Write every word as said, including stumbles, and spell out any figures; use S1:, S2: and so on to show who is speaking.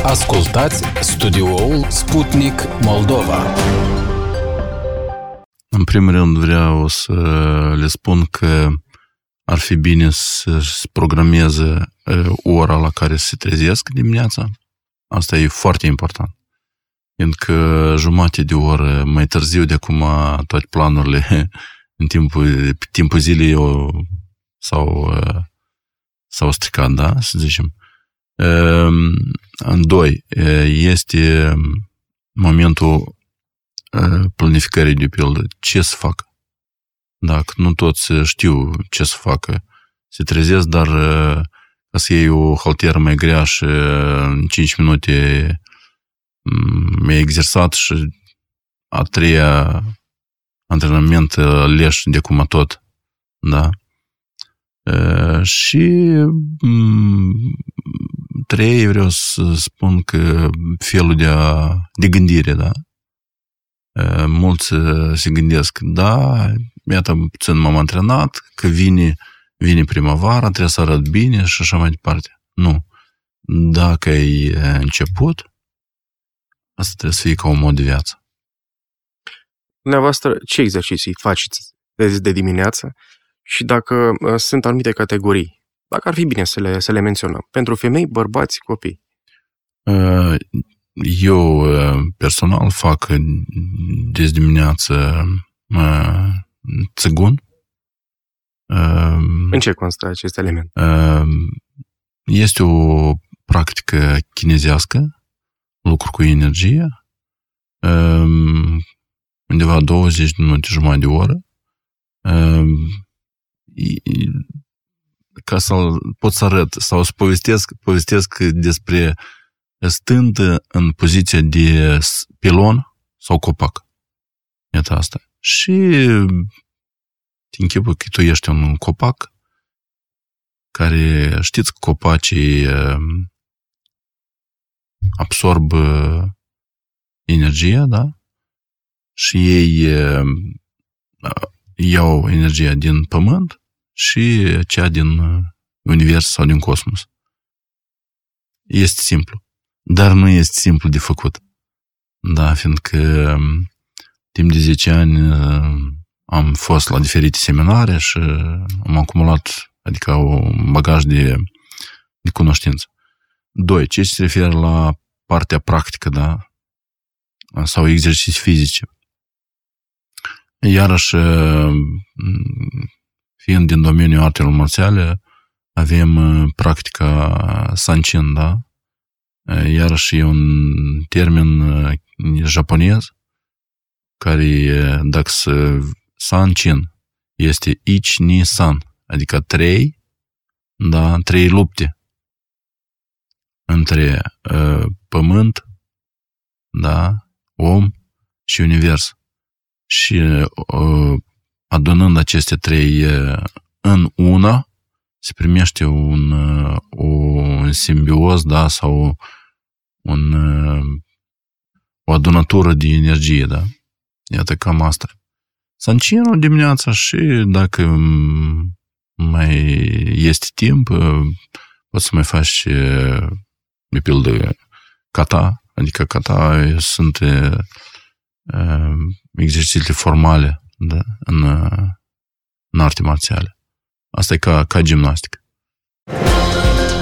S1: Ascultați studioul Sputnik Moldova.
S2: În primul rând vreau să le spun că ar fi bine să-și programeze ora la care se trezesc dimineața. Asta e foarte important. Pentru jumătate de oră mai târziu de acum toate planurile în timpul, timpul zilei s-au, s-au stricat, da? Să zicem. În doi, este momentul planificării de pildă. Ce să facă? Dacă nu toți știu ce să facă, se trezesc, dar ca să iei o halteră mai grea și în cinci minute mi-a exersat și a treia antrenament leș de cum tot, da? Și trei, vreau să spun că felul de, a, de gândire, da? Mulți se gândesc, da, iată, puțin m-am antrenat, că vine, vine primăvara, trebuie să arăt bine și așa mai departe. Nu. Dacă ai început, asta trebuie să fie ca un mod de viață.
S3: Dumneavoastră, ce exerciții faceți de dimineață și dacă uh, sunt anumite categorii? Dacă ar fi bine să le, să le menționăm. Pentru femei, bărbați, copii.
S2: Eu personal fac de dimineață țigun.
S3: În ce constă acest element?
S2: Este o practică chinezească, lucru cu energie, undeva douăzeci de minute, jumătate de oră. Ca să pot să arăt sau să povestesc, povestesc despre stând în poziția de pilon sau copac. Iată asta. Și te închipui că tu ești un copac care, știți că copacii absorb energia, da? Și ei iau energia din pământ și cea din univers sau din cosmos. Este simplu. Dar nu este simplu de făcut. Da, fiindcă timp de zece ani am fost la diferite seminare și am acumulat, adică un bagaj de, de cunoștință. Doi, ce se referă la partea practică, da? Sau exerciții fizice. Iarăși, fiind din domeniul artelor marțiale, avem practica Sanchin, da? Iarăși e un termen japonez care, dacă să Sanchin, este ichi ni san, adică trei, da, trei lupte între uh, pământ, da, om și univers. Și uh, adunând aceste trei uh, în una, se primește un, uh, un simbioz, da, sau un, uh, o adunătură de energie, da. Iată cam asta. Sanchinul dimineața și dacă mai este timp, poți să mai faci, de pildă, kata, adică kata sunt uh, exercițiile formale, da, în, în arte marțiale. Asta e ca, ca gimnastică.